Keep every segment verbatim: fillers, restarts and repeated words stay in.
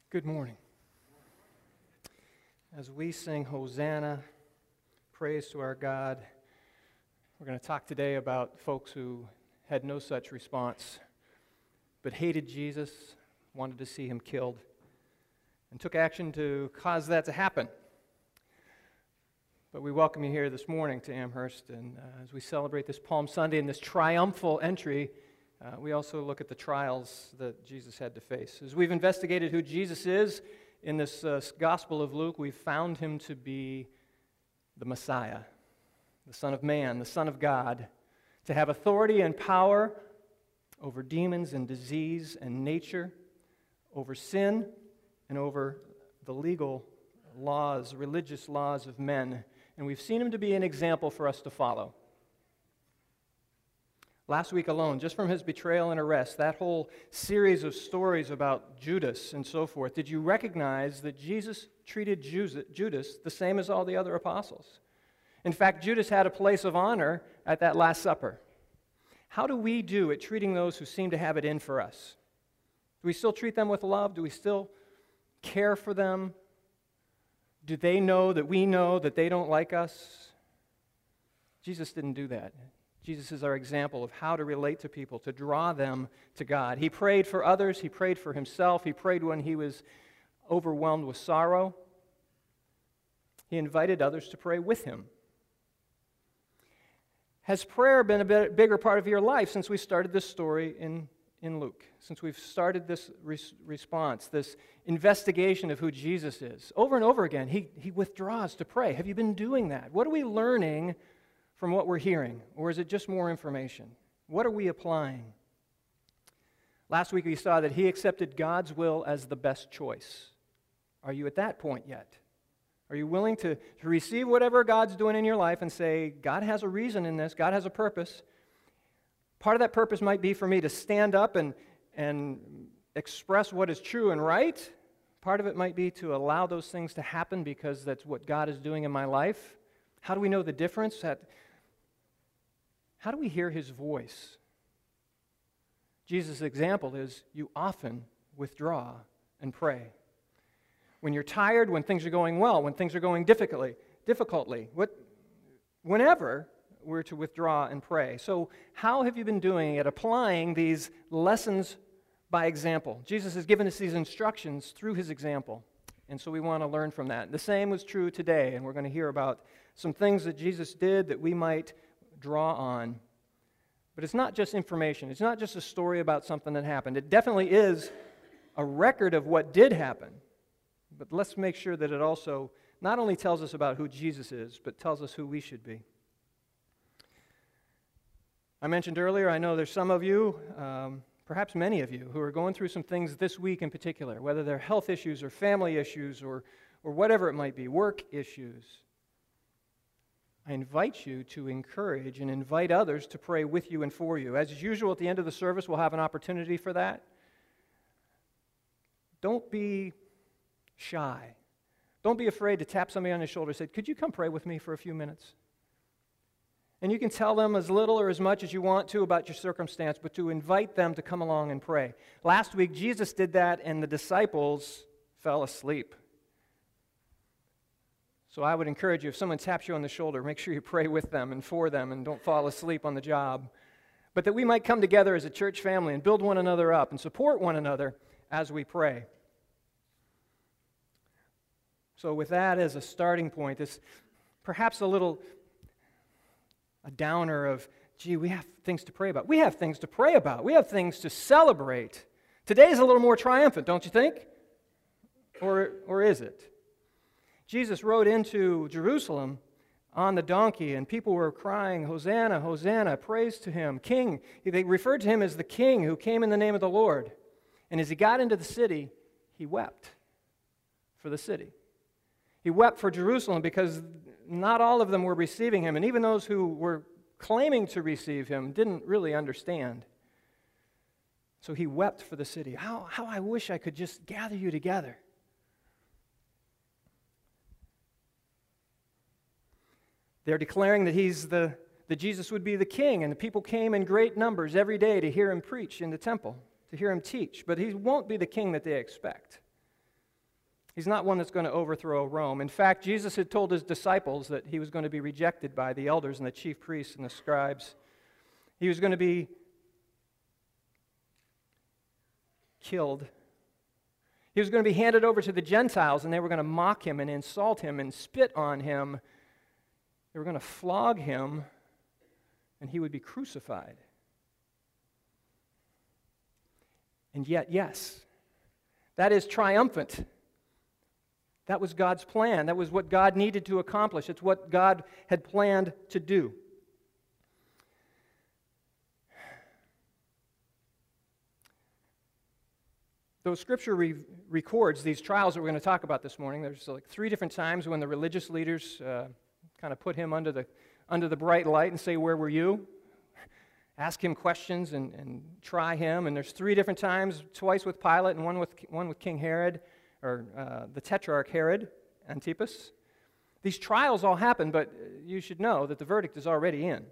Good morning. As we sing Hosanna, praise to our God, we're going to talk today about folks who had no such response, but hated Jesus, wanted to see him killed, and took action to cause that to happen. But we welcome you here this morning to Amherst, and uh, as we celebrate this Palm Sunday and this triumphal entry, Uh, we also look at the trials that Jesus had to face. As we've investigated who Jesus is in this uh, Gospel of Luke, we've found him to be the Messiah, the Son of Man, the Son of God, to have authority and power over demons and disease and nature, over sin, and over the legal laws, religious laws of men. And we've seen him to be an example for us to follow. Last week alone, just from his betrayal and arrest, that whole series of stories about Judas and so forth, did you recognize that Jesus treated Judas the same as all the other apostles? In fact, Judas had a place of honor at that Last Supper. How do we do at treating those who seem to have it in for us? Do we still treat them with love? Do we still care for them? Do they know that we know that they don't like us? Jesus didn't do that. Jesus is our example of how to relate to people, to draw them to God. He prayed for others. He prayed for himself. He prayed when he was overwhelmed with sorrow. He invited others to pray with him. Has prayer been a bit bigger part of your life since we started this story in, in Luke? Since we've started this res- response, this investigation of who Jesus is? Over and over again, he, he withdraws to pray. Have you been doing that? What are we learning from what we're hearing? Or is it just more information? What are we applying? Last week we saw that he accepted God's will as the best choice. Are you at that point yet? Are you willing to, to receive whatever God's doing in your life and say, God has a reason in this, God has a purpose. Part of that purpose might be for me to stand up and, and express what is true and right. Part of it might be to allow those things to happen because that's what God is doing in my life. How do we know the difference? That How do we hear his voice? Jesus' example is you often withdraw and pray. When you're tired, when things are going well, when things are going difficultly, difficultly, what, whenever we're to withdraw and pray. So how have you been doing at applying these lessons by example? Jesus has given us these instructions through his example, and so we want to learn from that. The same was true today, and we're going to hear about some things that Jesus did that we might draw on. But it's not just information. It's not just a story about something that happened. It definitely is a record of what did happen. But let's make sure that it also not only tells us about who Jesus is, but tells us who we should be. I mentioned earlier, I know there's some of you, um, perhaps many of you, who are going through some things this week in particular, whether they're health issues or family issues or, or whatever it might be, work issues. I invite you to encourage and invite others to pray with you and for you. As usual, at the end of the service, we'll have an opportunity for that. Don't be shy. Don't be afraid to tap somebody on the shoulder and say, could you come pray with me for a few minutes? And you can tell them as little or as much as you want to about your circumstance, but to invite them to come along and pray. Last week, Jesus did that, and the disciples fell asleep. So I would encourage you, if someone taps you on the shoulder, make sure you pray with them and for them and don't fall asleep on the job. But that we might come together as a church family and build one another up and support one another as we pray. So with that as a starting point, this perhaps a little a downer of, gee, we have things to pray about. We have things to pray about. We have things to celebrate. Today's a little more triumphant, don't you think? Or, or is it? Jesus rode into Jerusalem on the donkey, and people were crying, Hosanna, Hosanna, praise to him, King. They referred to him as the King who came in the name of the Lord. And as he got into the city, he wept for the city. He wept for Jerusalem because not all of them were receiving him, and even those who were claiming to receive him didn't really understand. So he wept for the city. How, how I wish I could just gather you together. They're declaring that he's the that Jesus would be the king, and the people came in great numbers every day to hear him preach in the temple, to hear him teach. But he won't be the king that they expect. He's not one that's going to overthrow Rome. In fact, Jesus had told his disciples that he was going to be rejected by the elders and the chief priests and the scribes. He was going to be killed. He was going to be handed over to the Gentiles, and they were going to mock him and insult him and spit on him. They were going to flog him, and he would be crucified. And yet, yes, that is triumphant. That was God's plan. That was what God needed to accomplish. It's what God had planned to do. Though Scripture re- records these trials that we're going to talk about this morning, there's like three different times when the religious leaders uh, kind of put him under the under the bright light and say, "Where were you?" Ask him questions and, and try him. And there's three different times, twice with Pilate and one with one with King Herod, or uh, the Tetrarch Herod Antipas. These trials all happen, but you should know that the verdict is already in.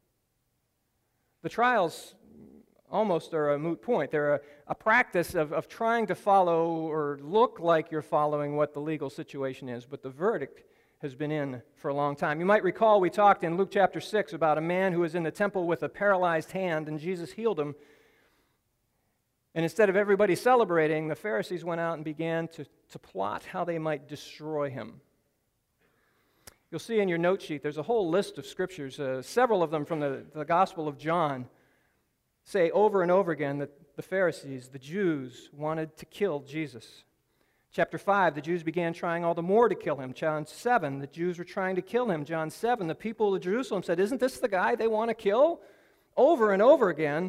The trials almost are a moot point. They're a, a practice of, of trying to follow or look like you're following what the legal situation is, but the verdict has been in for a long time. You might recall we talked in Luke chapter six about a man who was in the temple with a paralyzed hand, and Jesus healed him. And instead of everybody celebrating, the Pharisees went out and began to, to plot how they might destroy him. You'll see in your note sheet, there's a whole list of scriptures, uh, several of them from the, the Gospel of John, say over and over again that the Pharisees, the Jews, wanted to kill Jesus. Chapter five, the Jews began trying all the more to kill him. John seven, the Jews were trying to kill him. John seven, the people of Jerusalem said, "Isn't this the guy they want to kill?" Over and over again,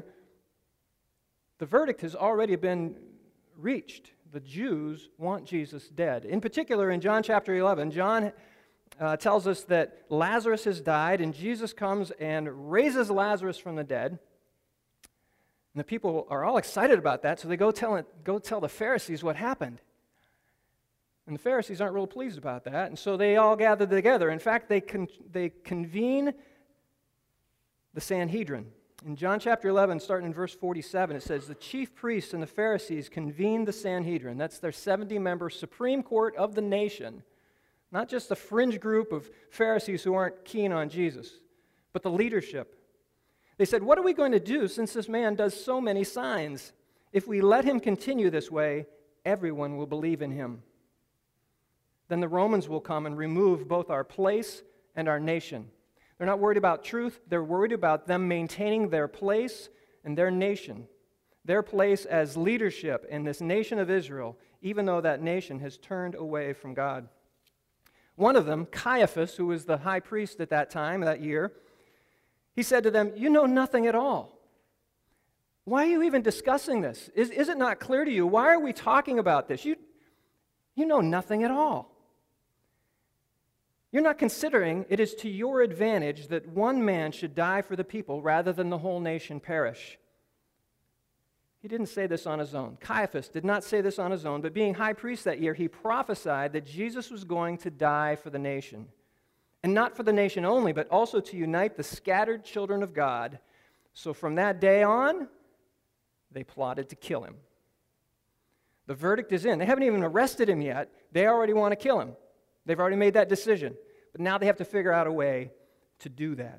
the verdict has already been reached. The Jews want Jesus dead. In particular, in John chapter eleven, John uh, tells us that Lazarus has died, and Jesus comes and raises Lazarus from the dead. And the people are all excited about that, so they go tell, it, go tell the Pharisees what happened. And the Pharisees aren't real pleased about that, and so they all gather together. In fact, they con- they convene the Sanhedrin. In John chapter eleven, starting in verse forty-seven, it says, "The chief priests and the Pharisees convened the Sanhedrin." That's their seventy-member Supreme Court of the nation. Not just a fringe group of Pharisees who aren't keen on Jesus, but the leadership. They said, "What are we going to do since this man does so many signs? If we let him continue this way, everyone will believe in him. Then the Romans will come and remove both our place and our nation." They're not worried about truth. They're worried about them maintaining their place and their nation, their place as leadership in this nation of Israel, even though that nation has turned away from God. One of them, Caiaphas, who was the high priest at that time, that year, he said to them, "You know nothing at all. Why are you even discussing this? Is, is it not clear to you? Why are we talking about this? You, you know nothing at all. You're not considering it is to your advantage that one man should die for the people rather than the whole nation perish." He didn't say this on his own. Caiaphas did not say this on his own, but being high priest that year, he prophesied that Jesus was going to die for the nation. And not for the nation only, but also to unite the scattered children of God. So from that day on, they plotted to kill him. The verdict is in. They haven't even arrested him yet. They already want to kill him. They've already made that decision. But now they have to figure out a way to do that.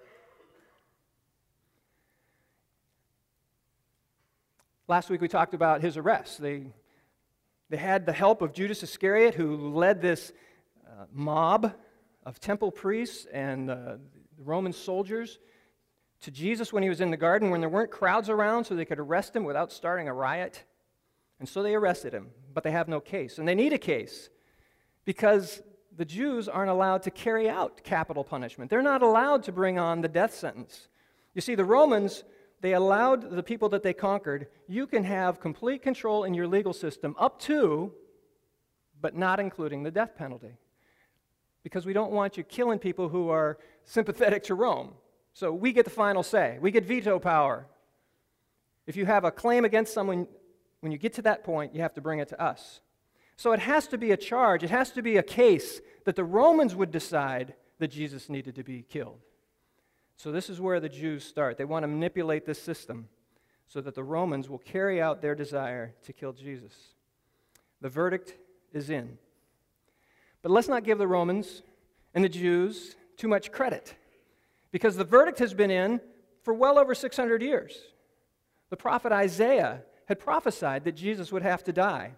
Last week we talked about his arrest. They, they had the help of Judas Iscariot, who led this uh, mob of temple priests and uh, Roman soldiers to Jesus when he was in the garden, when there weren't crowds around so they could arrest him without starting a riot. And so they arrested him, but they have no case. And they need a case because the Jews aren't allowed to carry out capital punishment. They're not allowed to bring on the death sentence. You see, the Romans, they allowed the people that they conquered, you can have complete control in your legal system up to, but not including the death penalty. Because we don't want you killing people who are sympathetic to Rome. So we get the final say. We get veto power. If you have a claim against someone, when you get to that point, you have to bring it to us. So it has to be a charge, it has to be a case that the Romans would decide that Jesus needed to be killed. So this is where the Jews start. They want to manipulate this system so that the Romans will carry out their desire to kill Jesus. The verdict is in. But let's not give the Romans and the Jews too much credit, because the verdict has been in for well over six hundred years. The prophet Isaiah had prophesied that Jesus would have to die.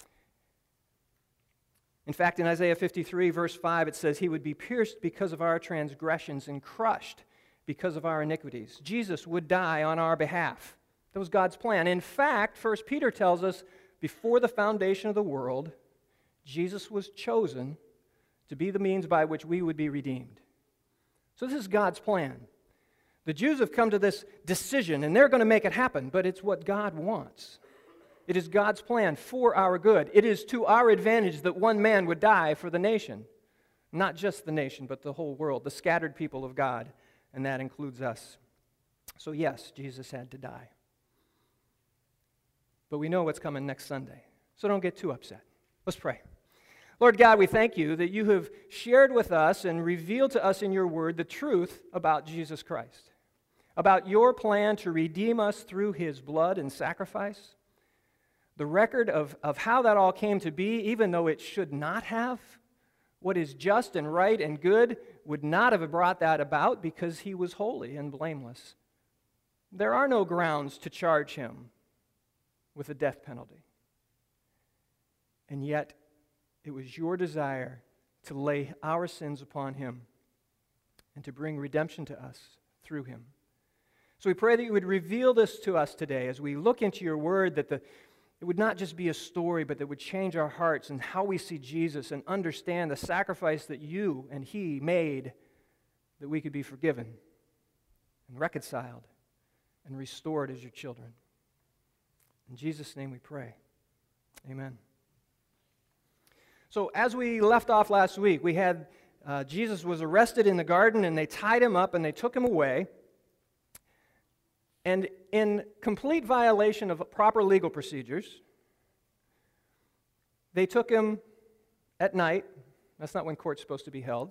In fact, in Isaiah fifty-three, verse five, it says, "He would be pierced because of our transgressions and crushed because of our iniquities." Jesus would die on our behalf. That was God's plan. In fact, First Peter tells us, before the foundation of the world, Jesus was chosen to be the means by which we would be redeemed. So this is God's plan. The Jews have come to this decision, and they're going to make it happen, but it's what God wants. It is God's plan for our good. It is to our advantage that one man would die for the nation. Not just the nation, but the whole world, the scattered people of God, and that includes us. So yes, Jesus had to die. But we know what's coming next Sunday, so don't get too upset. Let's pray. Lord God, we thank you that you have shared with us and revealed to us in your word the truth about Jesus Christ, about your plan to redeem us through his blood and sacrifice, the record of, of how that all came to be, even though it should not have. What is just and right and good would not have brought that about because he was holy and blameless. There are no grounds to charge him with a death penalty. And yet, it was your desire to lay our sins upon him and to bring redemption to us through him. So we pray that you would reveal this to us today as we look into your word, that the, it would not just be a story, but that would change our hearts and how we see Jesus and understand the sacrifice that you and he made, that we could be forgiven and reconciled and restored as your children. In Jesus' name we pray. Amen. So as we left off last week, we had uh, Jesus was arrested in the garden, and they tied him up and they took him away. And in complete violation of proper legal procedures, they took him at night. That's not when court's supposed to be held.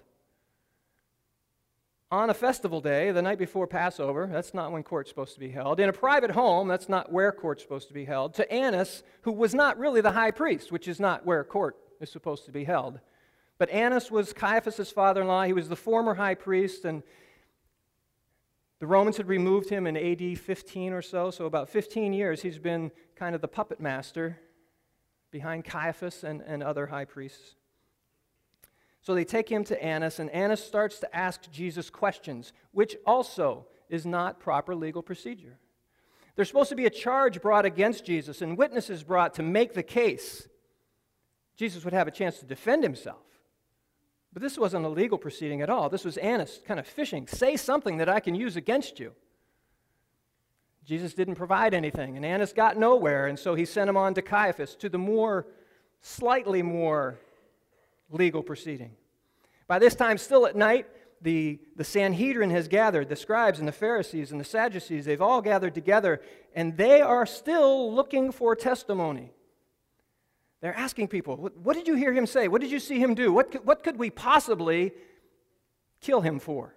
On a festival day, the night before Passover, that's not when court's supposed to be held. In a private home, that's not where court's supposed to be held. To Annas, who was not really the high priest, which is not where court is supposed to be held. But Annas was Caiaphas' father-in-law. He was the former high priest, and the Romans had removed him in A D fifteen or so, so about fifteen years he's been kind of the puppet master behind Caiaphas and, and other high priests. So they take him to Annas, and Annas starts to ask Jesus questions, which also is not proper legal procedure. There's supposed to be a charge brought against Jesus and witnesses brought to make the case. Jesus would have a chance to defend himself. But this wasn't a legal proceeding at all. This was Annas kind of fishing. Say something that I can use against you. Jesus didn't provide anything, and Annas got nowhere, and so he sent him on to Caiaphas, to the more, slightly more legal proceeding. By this time, still at night, the, the Sanhedrin has gathered, the scribes and the Pharisees and the Sadducees, they've all gathered together, and they are still looking for testimony. They're asking people, what, what did you hear him say? What did you see him do? What could, what could we possibly kill him for?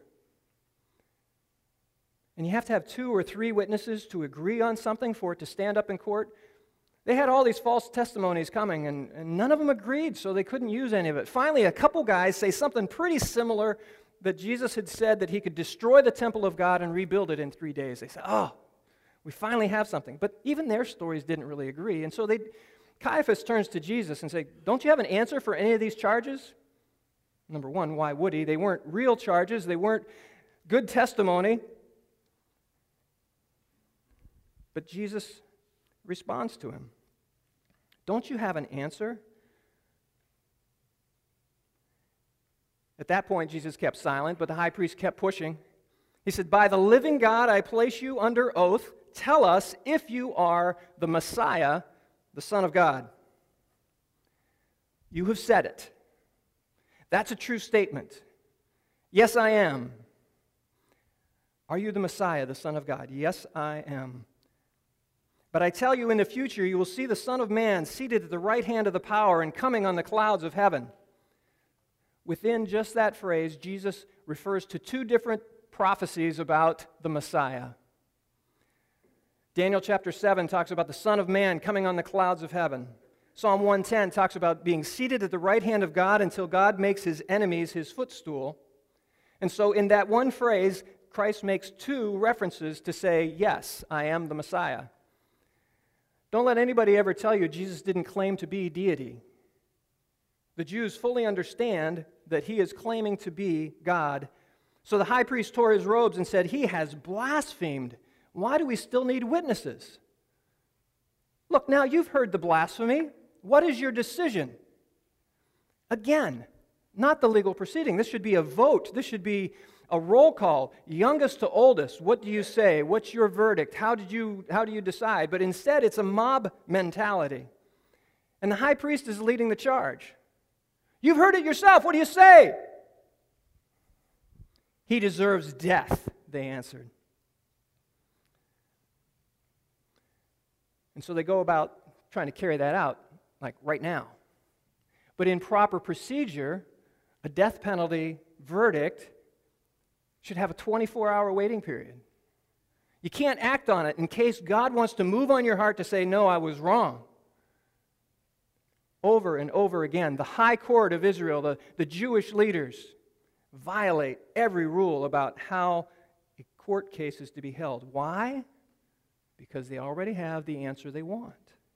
And you have to have two or three witnesses to agree on something for it to stand up in court. They had all these false testimonies coming, and, and none of them agreed, so they couldn't use any of it. Finally, a couple guys say something pretty similar, that Jesus had said that he could destroy the temple of God and rebuild it in three days. They said, oh, we finally have something. But even their stories didn't really agree, and so they... Caiaphas turns to Jesus and says, don't you have an answer for any of these charges? Number one, why would he? They weren't real charges. They weren't good testimony. But Jesus responds to him. Don't you have an answer? At that point, Jesus kept silent, but the high priest kept pushing. He said, by the living God, I place you under oath. Tell us if you are the Messiah, the Son of God. You have said it. That's a true statement. Yes, I am. Are you the Messiah, the Son of God? Yes, I am. But I tell you, in the future, you will see the Son of Man seated at the right hand of the power and coming on the clouds of heaven. Within just that phrase, Jesus refers to two different prophecies about the Messiah. Daniel chapter seven talks about the Son of Man coming on the clouds of heaven. Psalm one ten talks about being seated at the right hand of God until God makes his enemies his footstool. And so in that one phrase, Christ makes two references to say, yes, I am the Messiah. Don't let anybody ever tell you Jesus didn't claim to be deity. The Jews fully understand that he is claiming to be God. So the high priest tore his robes and said, he has blasphemed. Why do we still need witnesses? Look, now you've heard the blasphemy. What is your decision? Again, not the legal proceeding. This should be a vote. This should be a roll call, youngest to oldest. What do you say? What's your verdict? How did you, how do you decide? But instead, it's a mob mentality. And the high priest is leading the charge. You've heard it yourself. What do you say? He deserves death, they answered. And so they go about trying to carry that out, like right now. But in proper procedure, a death penalty verdict should have a twenty-four hour waiting period. You can't act on it in case God wants to move on your heart to say, no, I was wrong. Over and over again, the high court of Israel, the, the Jewish leaders, violate every rule about how a court case is to be held. Why? Because they already have the answer they want.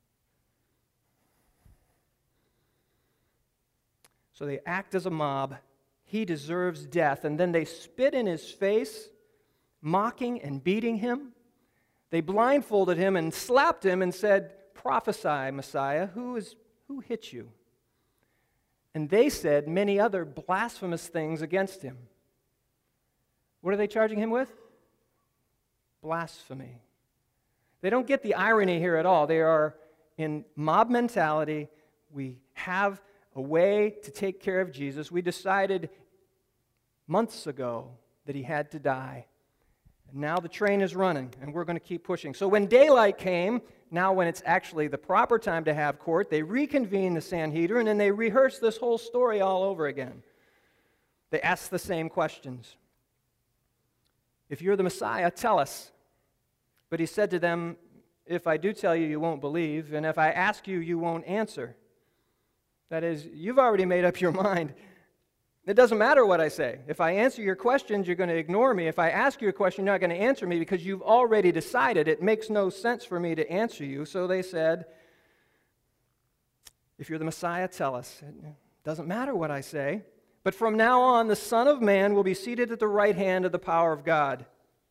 So they act as a mob. He deserves death. And then they spit in his face, mocking and beating him. They blindfolded him and slapped him and said, prophesy, Messiah, who is who hit you? And they said many other blasphemous things against him. What are they charging him with? Blasphemy. They don't get the irony here at all. They are in mob mentality. We have a way to take care of Jesus. We decided months ago that he had to die. And now the train is running, and we're going to keep pushing. So when daylight came, now when it's actually the proper time to have court, they reconvene the Sanhedrin, and they rehearse this whole story all over again. They ask the same questions. If you're the Messiah, tell us. But he said to them, if I do tell you, you won't believe, and if I ask you, you won't answer. That is, you've already made up your mind. It doesn't matter what I say. If I answer your questions, you're going to ignore me. If I ask you a question, you're not going to answer me because you've already decided. It makes no sense for me to answer you. So they said, if you're the Messiah, tell us. It doesn't matter what I say. But from now on, the Son of Man will be seated at the right hand of the power of God.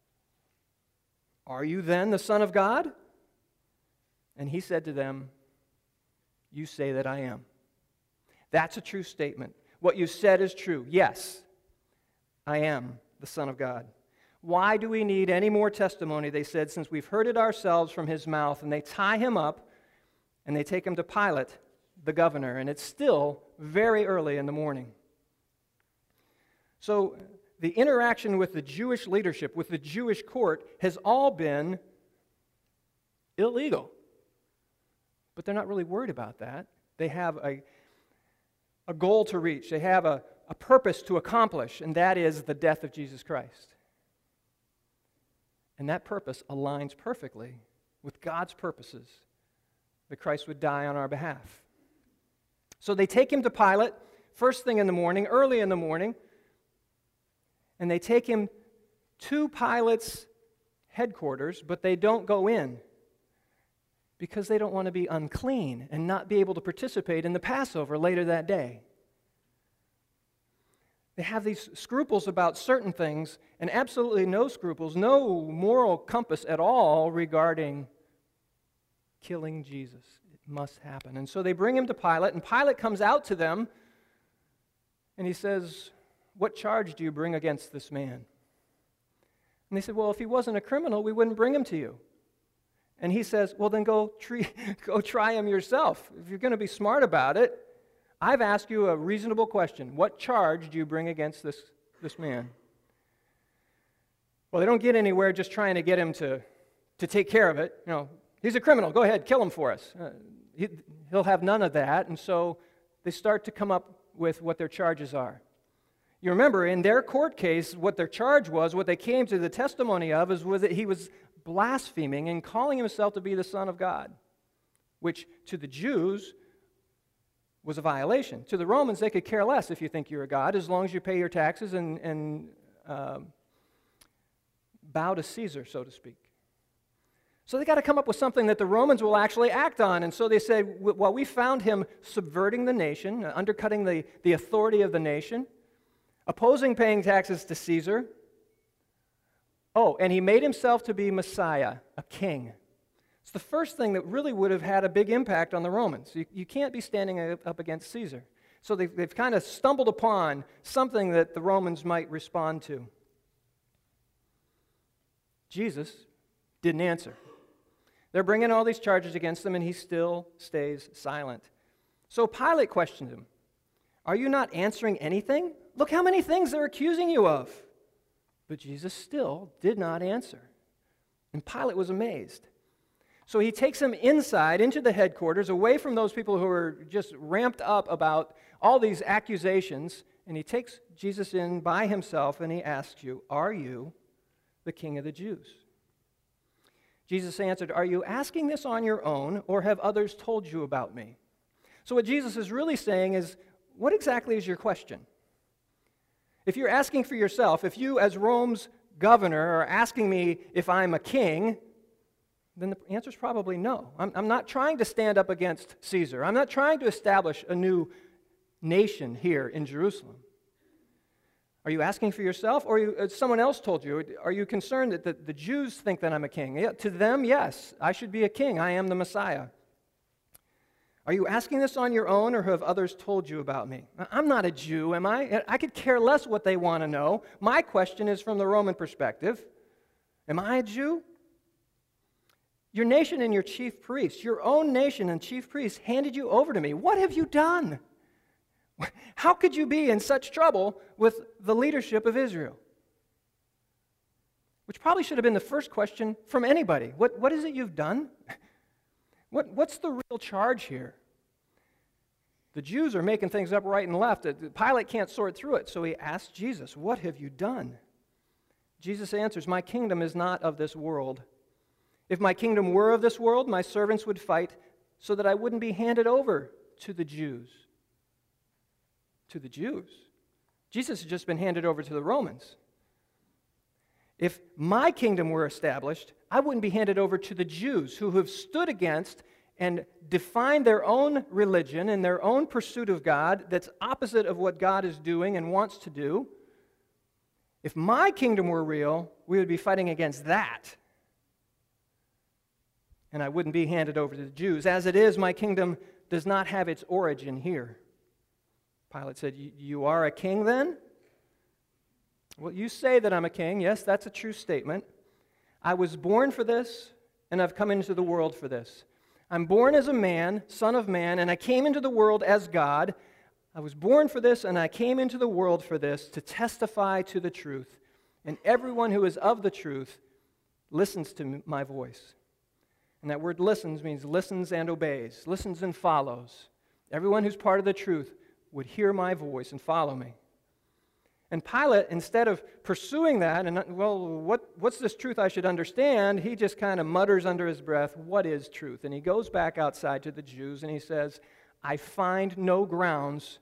Are you then the Son of God? And he said to them, you say that I am. That's a true statement. What you said is true. Yes, I am the Son of God. Why do we need any more testimony, they said, since we've heard it ourselves from his mouth? And they tie him up, and they take him to Pilate, the governor. And it's still very early in the morning. So the interaction with the Jewish leadership, with the Jewish court, has all been illegal. But they're not really worried about that. They have a, a goal to reach. They have a, a purpose to accomplish, and that is the death of Jesus Christ. And that purpose aligns perfectly with God's purposes, that Christ would die on our behalf. So they take him to Pilate, first thing in the morning, early in the morning, and they take him to Pilate's headquarters, but they don't go in because they don't want to be unclean and not be able to participate in the Passover later that day. They have these scruples about certain things and absolutely no scruples, no moral compass at all regarding killing Jesus. It must happen. And so they bring him to Pilate, and Pilate comes out to them, and he says, what charge do you bring against this man? And they said, well, if he wasn't a criminal, we wouldn't bring him to you. And he says, well, then go, tre- go try him yourself. If you're going to be smart about it, I've asked you a reasonable question. What charge do you bring against this, this man? Well, they don't get anywhere just trying to get him to, to take care of it. You know, he's a criminal. Go ahead, kill him for us. Uh, he, he'll have none of that. And so they start to come up with what their charges are. You remember, in their court case, what their charge was, what they came to the testimony of, is was that he was blaspheming and calling himself to be the Son of God, which to the Jews was a violation. To the Romans, they could care less if you think you're a god, as long as you pay your taxes and, and um, bow to Caesar, so to speak. So they got to come up with something that the Romans will actually act on. And so they say, well, we found him subverting the nation, undercutting the, the authority of the nation, opposing paying taxes to Caesar. Oh, and he made himself to be Messiah, a king. It's the first thing that really would have had a big impact on the Romans. You, you can't be standing up against Caesar. So they've, they've kind of stumbled upon something that the Romans might respond to. Jesus didn't answer. They're bringing all these charges against him, and he still stays silent. So Pilate questioned him, "Are you not answering anything? Look how many things they're accusing you of." But Jesus still did not answer. And Pilate was amazed. So he takes him inside, into the headquarters, away from those people who are just ramped up about all these accusations, and he takes Jesus in by himself, and he asks you, "Are you the King of the Jews?" Jesus answered, "Are you asking this on your own, or have others told you about me?" So what Jesus is really saying is, what exactly is your question? If you're asking for yourself, if you as Rome's governor are asking me if I'm a king, then the answer is probably no. I'm, I'm not trying to stand up against Caesar. I'm not trying to establish a new nation here in Jerusalem. Are you asking for yourself, or you, uh, someone else told you? Are you concerned that the, the Jews think that I'm a king? Yeah, to them, yes, I should be a king. I am the Messiah. Are you asking this on your own, or have others told you about me? I'm not a Jew, am I? I could care less what they want to know. My question is from the Roman perspective. Am I a Jew? Your nation and your chief priests, your own nation and chief priests handed you over to me. What have you done? How could you be in such trouble with the leadership of Israel? Which probably should have been the first question from anybody. What, what is it you've done? What, what's the real charge here? The Jews are making things up right and left. Pilate can't sort through it, so he asks Jesus, "What have you done?" Jesus answers, "My kingdom is not of this world. If my kingdom were of this world, my servants would fight so that I wouldn't be handed over to the Jews." To the Jews. Jesus has just been handed over to the Romans. If my kingdom were established, I wouldn't be handed over to the Jews who have stood against and defined their own religion and their own pursuit of God that's opposite of what God is doing and wants to do. If my kingdom were real, we would be fighting against that. And I wouldn't be handed over to the Jews. As it is, my kingdom does not have its origin here. Pilate said, "You are a king then?" "Well, you say that I'm a king. Yes, that's a true statement. I was born for this, and I've come into the world for this. I'm born as a man, son of man, and I came into the world as God. I was born for this, and I came into the world for this, to testify to the truth. And everyone who is of the truth listens to my voice." And that word listens means listens and obeys, listens and follows. Everyone who's part of the truth would hear my voice and follow me. And Pilate, instead of pursuing that, and, well, what, what's this truth I should understand, he just kind of mutters under his breath, "What is truth?" And he goes back outside to the Jews and he says, "I find no grounds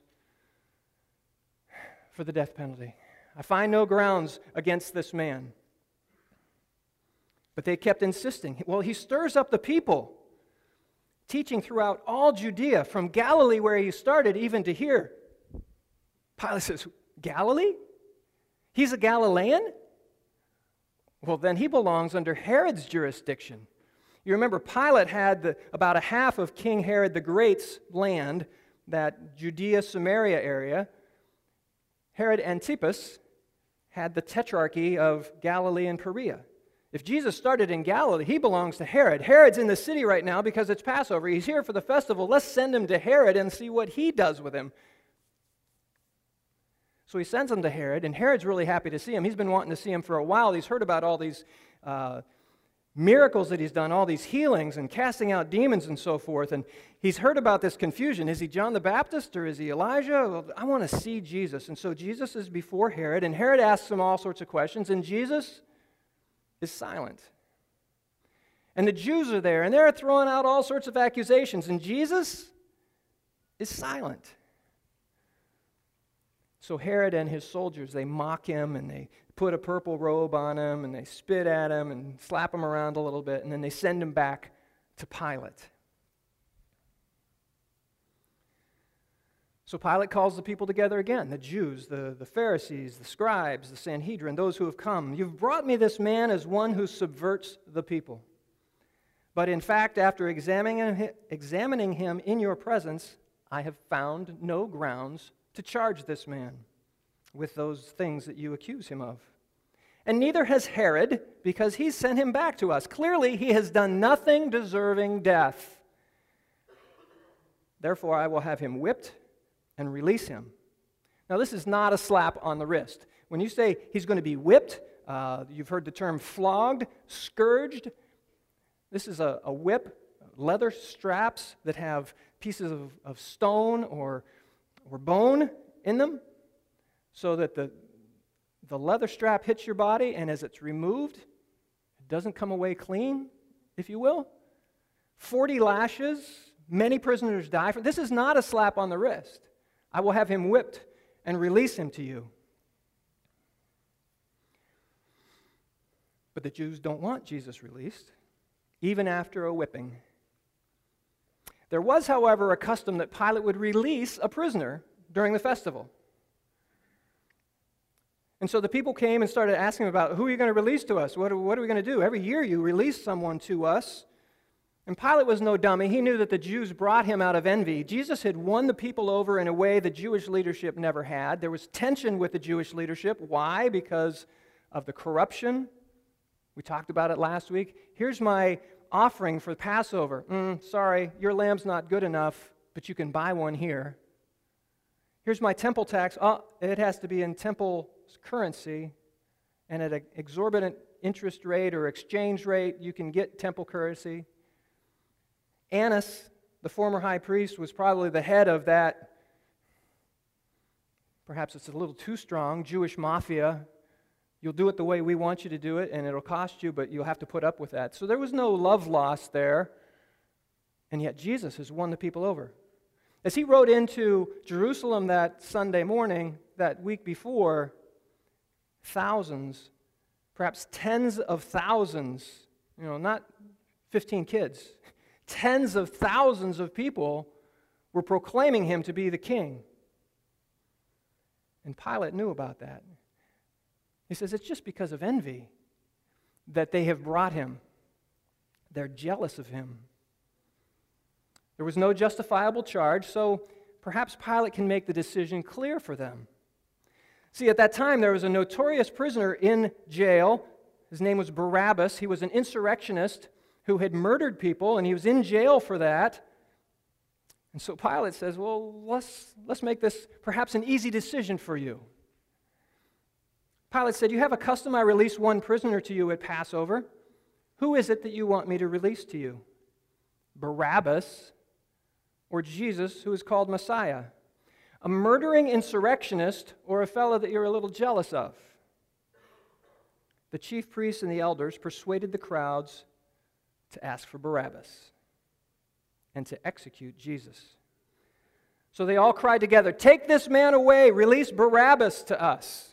for the death penalty. I find no grounds against this man." But they kept insisting. Well, he stirs up the people, teaching throughout all Judea, from Galilee where he started, even to here. Pilate says, "Galilee? He's a Galilean? Well, then he belongs under Herod's jurisdiction." You remember, Pilate had the, about a half of King Herod the Great's land, that Judea-Samaria area. Herod Antipas had the tetrarchy of Galilee and Perea. If Jesus started in Galilee, he belongs to Herod. Herod's in the city right now because it's Passover. He's here for the festival. Let's send him to Herod and see what he does with him. So he sends him to Herod, and Herod's really happy to see him. He's been wanting to see him for a while. He's heard about all these uh, miracles that he's done, all these healings and casting out demons and so forth. And he's heard about this confusion. Is he John the Baptist or is he Elijah? Well, I want to see Jesus. And so Jesus is before Herod, and Herod asks him all sorts of questions, and Jesus is silent. And the Jews are there, and they're throwing out all sorts of accusations. And Jesus, is silent. So Herod and his soldiers, they mock him, and they put a purple robe on him, and they spit at him and slap him around a little bit, and then they send him back to Pilate. So Pilate calls the people together again, the Jews, the, the Pharisees, the scribes, the Sanhedrin, those who have come. You've brought me this man as one who subverts the people. But in fact, after examining, examining him in your presence, I have found no grounds to charge this man with those things that you accuse him of. And neither has Herod, because he sent him back to us. Clearly, he has done nothing deserving death. Therefore, I will have him whipped and release him. Now, this is not a slap on the wrist. When you say he's going to be whipped, uh, you've heard the term flogged, scourged. This is a, a whip, leather straps that have pieces of, of stone or, or bone in them, so that the, the leather strap hits your body, and as it's removed, it doesn't come away clean, if you will. Forty lashes, many prisoners die. For, this is not a slap on the wrist. I will have him whipped and release him to you. But the Jews don't want Jesus released, even after a whipping. There was, however, a custom that Pilate would release a prisoner during the festival. And so the people came and started asking about, who are you going to release to us? What are, what are we going to do? Every year you release someone to us. And Pilate was no dummy. He knew that the Jews brought him out of envy. Jesus had won the people over in a way the Jewish leadership never had. There was tension with the Jewish leadership. Why? Because of the corruption. We talked about it last week. Here's my offering for Passover. Mm, sorry, your lamb's not good enough, but you can buy one here. Here's my temple tax. Oh, it has to be in temple currency, and at an exorbitant interest rate or exchange rate, you can get temple currency. Annas, the former high priest, was probably the head of that, perhaps it's a little too strong, Jewish mafia. You'll do it the way we want you to do it, and it'll cost you, but you'll have to put up with that. So there was no love lost there, and yet Jesus has won the people over. As he rode into Jerusalem that Sunday morning, that week before, thousands, perhaps tens of thousands, you know, not fifteen kids, tens of thousands of people were proclaiming him to be the king. And Pilate knew about that. He says, it's just because of envy that they have brought him. They're jealous of him. There was no justifiable charge, so perhaps Pilate can make the decision clear for them. See, at that time, there was a notorious prisoner in jail. His name was Barabbas. He was an insurrectionist who had murdered people, and he was in jail for that. And so Pilate says, well, let's, let's make this perhaps an easy decision for you. Pilate said, you have a custom I release one prisoner to you at Passover. Who is it that you want me to release to you? Barabbas or Jesus, who is called Messiah? A murdering insurrectionist or a fellow that you're a little jealous of? The chief priests and the elders persuaded the crowds to ask for Barabbas and to execute Jesus. So they all cried together, take this man away, release Barabbas to us.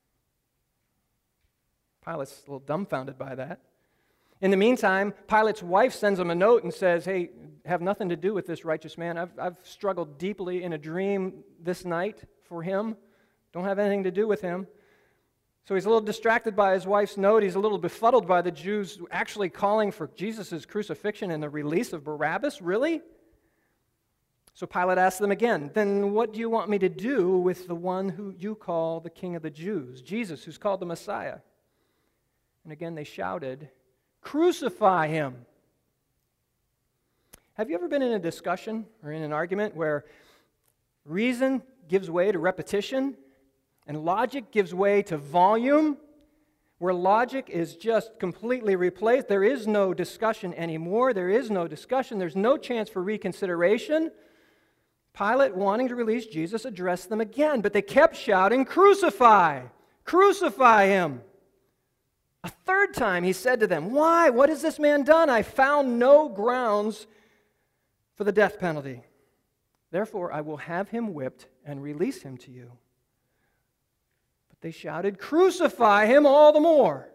Pilate's a little dumbfounded by that. In the meantime, Pilate's wife sends him a note and says, hey, have nothing to do with this righteous man. I've, I've struggled deeply in a dream this night for him. Don't have anything to do with him. So he's a little distracted by his wife's note. He's a little befuddled by the Jews actually calling for Jesus' crucifixion and the release of Barabbas. Really? So Pilate asks them again, then what do you want me to do with the one who you call the King of the Jews, Jesus, who's called the Messiah? And again they shouted, crucify him. Have you ever been in a discussion or in an argument where reason gives way to repetition and logic gives way to volume, where logic is just completely replaced? There is no discussion anymore. There is no discussion. There's no chance for reconsideration. Pilate, wanting to release Jesus, addressed them again, but they kept shouting, crucify, crucify him. A third time he said to them, why? What has this man done? I found no grounds for the death penalty. Therefore, I will have him whipped and release him to you." But they shouted, "Crucify him all the more."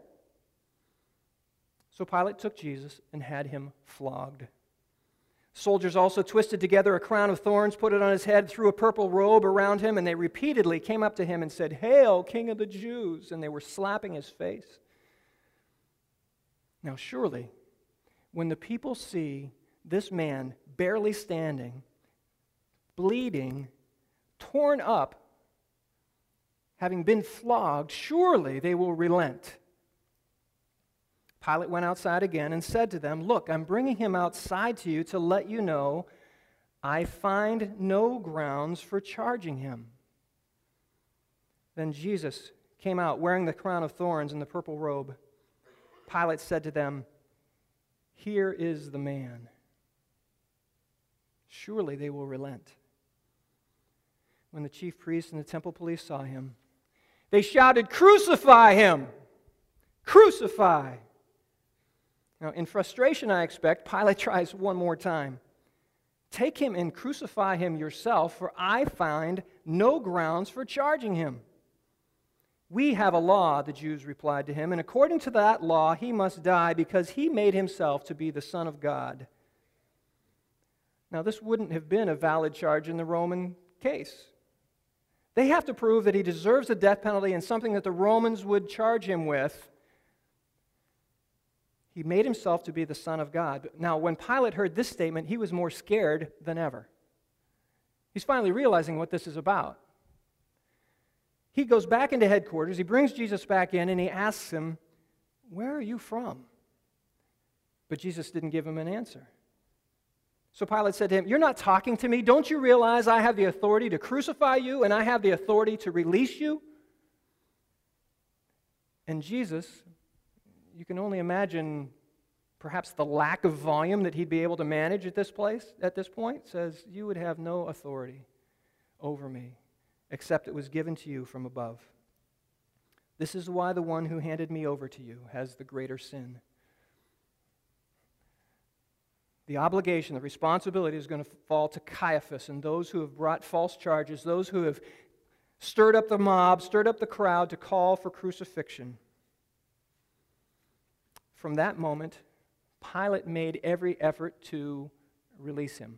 So Pilate took Jesus and had him flogged. Soldiers also twisted together a crown of thorns, put it on his head, threw a purple robe around him, and they repeatedly came up to him and said, "Hail, King of the Jews!" And they were slapping his face. Now surely, when the people see this man barely standing, bleeding, torn up, having been flogged, surely they will relent. Pilate went outside again and said to them, "Look, I'm bringing him outside to you to let you know I find no grounds for charging him." Then Jesus came out wearing the crown of thorns and the purple robe. Pilate said to them, "Here is the man." Surely they will relent. When the chief priests and the temple police saw him, they shouted, "Crucify him! Crucify!" Now, in frustration, I expect, Pilate tries one more time. "Take him and crucify him yourself, for I find no grounds for charging him." "We have a law," the Jews replied to him, "and according to that law he must die because he made himself to be the Son of God." Now, this wouldn't have been a valid charge in the Roman case. They have to prove that he deserves the death penalty and something that the Romans would charge him with. He made himself to be the Son of God. Now, when Pilate heard this statement, he was more scared than ever. He's finally realizing what this is about. He goes back into headquarters, he brings Jesus back in, and he asks him, "Where are you from?" But Jesus didn't give him an answer. So Pilate said to him, "You're not talking to me. Don't you realize I have the authority to crucify you and I have the authority to release you?" And Jesus, you can only imagine perhaps the lack of volume that he'd be able to manage at this place, at this point, says, "You would have no authority over me, except it was given to you from above. This is why the one who handed me over to you has the greater sin." The obligation, the responsibility is going to fall to Caiaphas and those who have brought false charges, those who have stirred up the mob, stirred up the crowd to call for crucifixion. From that moment, Pilate made every effort to release him.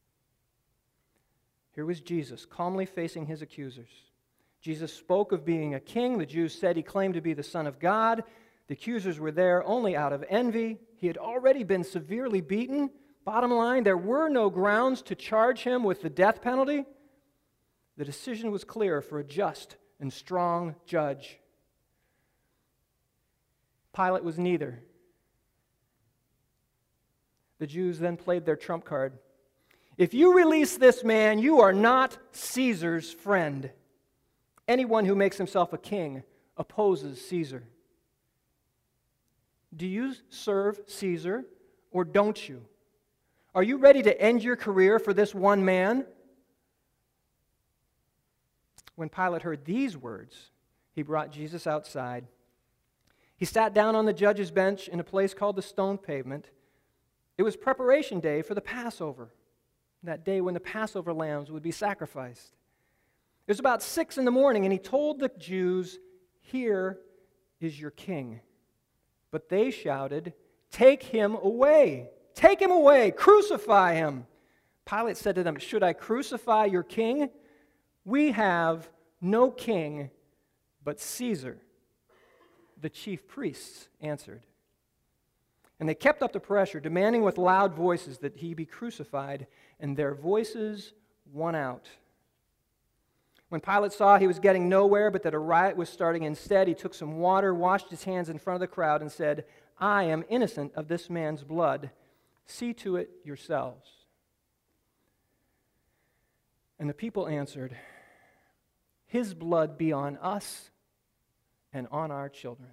Here was Jesus, calmly facing his accusers. Jesus spoke of being a king. The Jews said he claimed to be the Son of God. The accusers were there only out of envy. He had already been severely beaten. Bottom line, there were no grounds to charge him with the death penalty. The decision was clear for a just and strong judge. Pilate was neither. The Jews then played their trump card. "If you release this man, you are not Caesar's friend. Anyone who makes himself a king opposes Caesar." Do you serve Caesar or don't you? Are you ready to end your career for this one man? When Pilate heard these words, he brought Jesus outside. He sat down on the judge's bench in a place called the Stone Pavement. It was preparation day for the Passover, that day when the Passover lambs would be sacrificed. It was about six in the morning, and he told the Jews, "Here is your king." But they shouted, "Take him away! Take him away! Crucify him!" Pilate said to them, "Should I crucify your king? We have no king but Caesar." The chief priests answered. And they kept up the pressure, demanding with loud voices that he be crucified, and their voices won out. When Pilate saw he was getting nowhere, but that a riot was starting instead, he took some water, washed his hands in front of the crowd, and said, "I am innocent of this man's blood. See to it yourselves." And the people answered, "His blood be on us and on our children."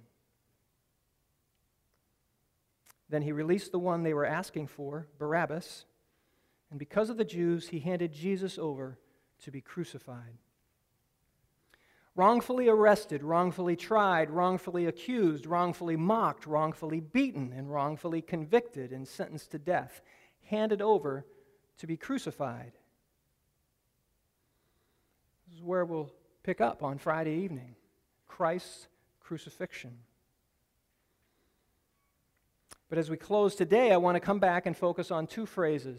Then he released the one they were asking for, Barabbas, and because of the Jews, he handed Jesus over to be crucified. Wrongfully arrested, wrongfully tried, wrongfully accused, wrongfully mocked, wrongfully beaten, and wrongfully convicted and sentenced to death, handed over to be crucified. This is where we'll pick up on Friday evening. Christ's crucifixion. But as we close today, I want to come back and focus on two phrases.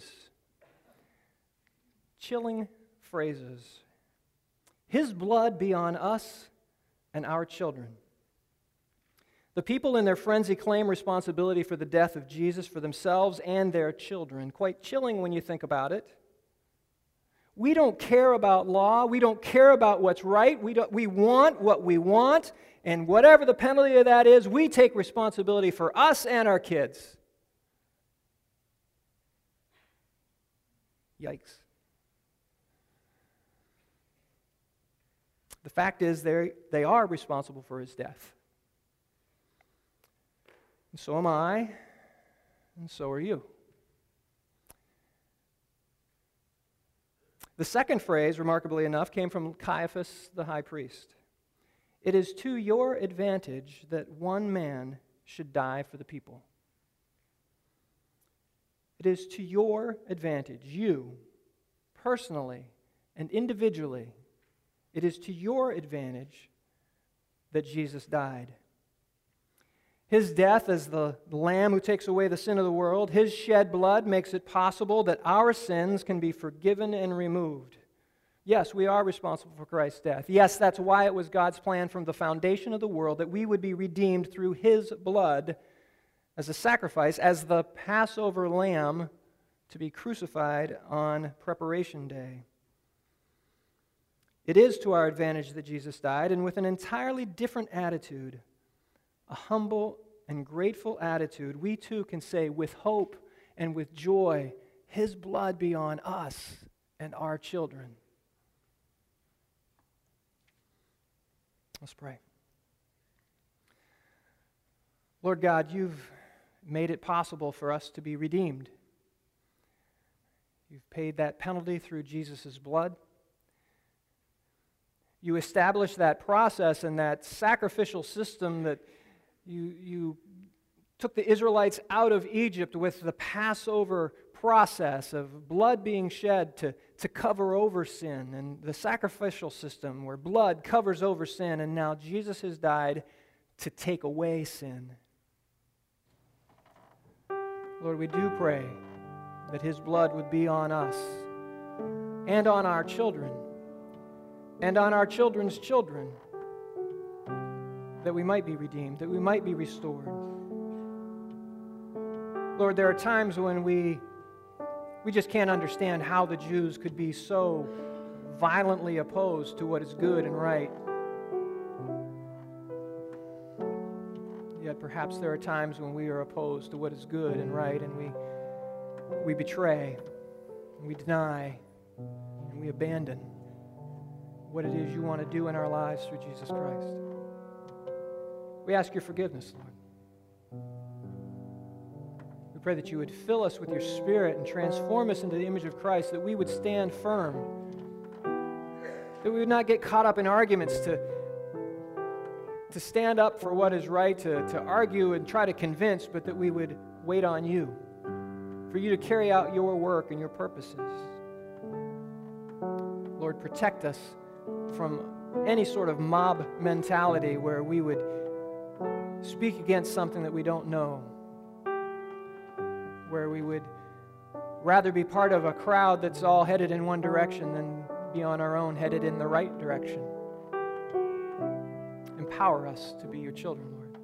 Chilling phrases. His blood be on us and our children. The people in their frenzy claim responsibility for the death of Jesus for themselves and their children. Quite chilling when you think about it. We don't care about law. We don't care about what's right. We, don't, we want what we want, and whatever the penalty of that is, we take responsibility for us and our kids. Yikes. The fact is, they are responsible for his death. And so am I, and so are you. The second phrase, remarkably enough, came from Caiaphas the high priest. It is to your advantage that one man should die for the people. It is to your advantage, you, personally and individually, it is to your advantage that Jesus died. His death as the Lamb who takes away the sin of the world, his shed blood makes it possible that our sins can be forgiven and removed. Yes, we are responsible for Christ's death. Yes, that's why it was God's plan from the foundation of the world that we would be redeemed through his blood as a sacrifice, as the Passover lamb to be crucified on Preparation Day. It is to our advantage that Jesus died, and with an entirely different attitude, a humble and grateful attitude, we too can say with hope and with joy, his blood be on us and our children. Let's pray. Lord God, you've made it possible for us to be redeemed. You've paid that penalty through Jesus' blood. You established that process and that sacrificial system that you, you took the Israelites out of Egypt with the Passover process of blood being shed to, to cover over sin, and the sacrificial system where blood covers over sin, and now Jesus has died to take away sin. Lord, we do pray that his blood would be on us and on our children and on our children's children, that we might be redeemed, that we might be restored. Lord, there are times when we we just can't understand how the Jews could be so violently opposed to what is good and right. Yet perhaps there are times when we are opposed to what is good and right, and we we betray, and we deny, and we abandon what it is you want to do in our lives through Jesus Christ. We ask your forgiveness, Lord. We pray that you would fill us with your Spirit and transform us into the image of Christ, that we would stand firm, that we would not get caught up in arguments to, to stand up for what is right, to, to argue and try to convince, but that we would wait on you, for you to carry out your work and your purposes. Lord, protect us from any sort of mob mentality where we would speak against something that we don't know, where we would rather be part of a crowd that's all headed in one direction than be on our own headed in the right direction. Empower us to be your children, Lord.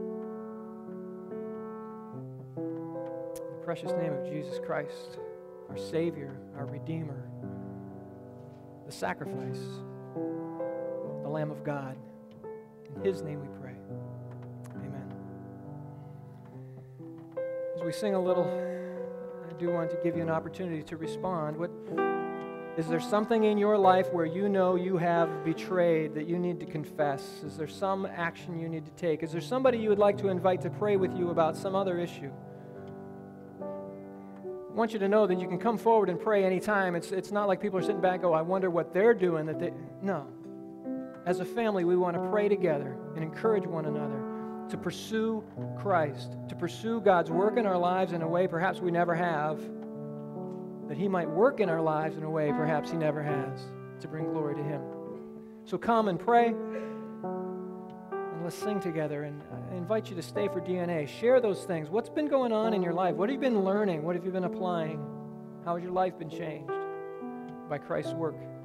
In the precious name of Jesus Christ, our Savior, our Redeemer, the sacrifice, the Lamb of God. In his name we pray. Amen. As we sing a little, I do want to give you an opportunity to respond. What, is there something in your life where you know you have betrayed that you need to confess? Is there some action you need to take? Is there somebody you would like to invite to pray with you about some other issue? I want you to know that you can come forward and pray anytime. It's, it's not like people are sitting back and go, I wonder what they're doing. That they, no. As a family, we want to pray together and encourage one another to pursue Christ, to pursue God's work in our lives in a way perhaps we never have, that he might work in our lives in a way perhaps he never has, to bring glory to him. So come and pray, and let's sing together. And I invite you to stay for D N A. Share those things. What's been going on in your life? What have you been learning? What have you been applying? How has your life been changed by Christ's work